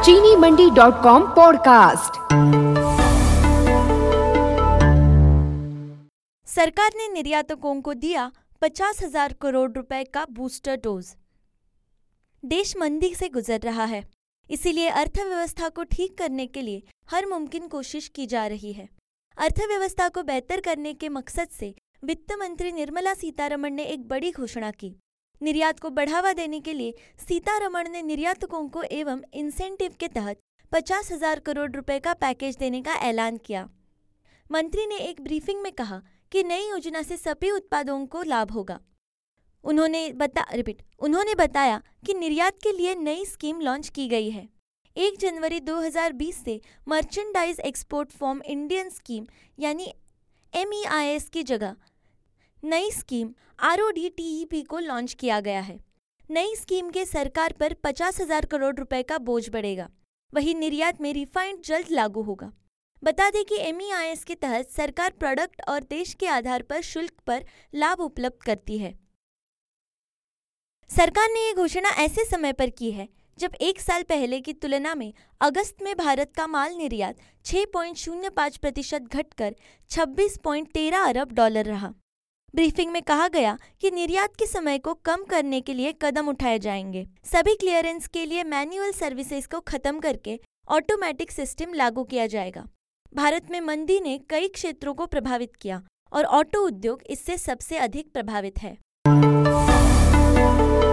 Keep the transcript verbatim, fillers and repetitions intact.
चीनी मंडी dot com podcast. सरकार ने निर्यातकों को दिया पचास हजार करोड़ रुपए का बूस्टर डोज। देश मंदी से गुजर रहा है, इसीलिए अर्थव्यवस्था को ठीक करने के लिए हर मुमकिन कोशिश की जा रही है। अर्थव्यवस्था को बेहतर करने के मकसद से वित्त मंत्री निर्मला सीतारमण ने एक बड़ी घोषणा की। निर्यात को बढ़ावा देने के लिए सीतारमण ने निर्यातकों को एवं इंसेंटिव के तहत पचास हजार करोड़ रुपए का पैकेज देने का ऐलान किया। मंत्री ने एक ब्रीफिंग में कहा कि नई योजना से सभी उत्पादों को लाभ होगा। उन्होंने बता रिपीट उन्होंने बताया कि निर्यात के लिए नई स्कीम लॉन्च की गई है। एक जनवरी दो हज़ार बीस से merchandise export from Indian scheme यानी एम ई आई एस की जगह नई scheme R O D T E P को लॉन्च किया गया है। नई स्कीम के सरकार पर पचास हजार करोड़ रुपए का बोझ बढ़ेगा। वहीं निर्यात में रिफाइंड जल्द लागू होगा। बता दें कि एम ई आई एस के तहत सरकार प्रोडक्ट और देश के आधार पर शुल्क पर लाभ उपलब्ध करती है। सरकार ने ये घोषणा ऐसे समय पर की है जब एक साल पहले की तुलना में अगस्त में भारत का माल निर्यात छह पॉइंट शून्य पाँच प्रतिशत घटकर छब्बीस पॉइंट तेरह अरब डॉलर रहा। ब्रीफिंग में कहा गया कि निर्यात के समय को कम करने के लिए कदम उठाए जाएंगे। सभी क्लियरेंस के लिए मैन्युअल सर्विसेज को खत्म करके ऑटोमेटिक सिस्टम लागू किया जाएगा। भारत में मंदी ने कई क्षेत्रों को प्रभावित किया और ऑटो उद्योग इससे सबसे अधिक प्रभावित है।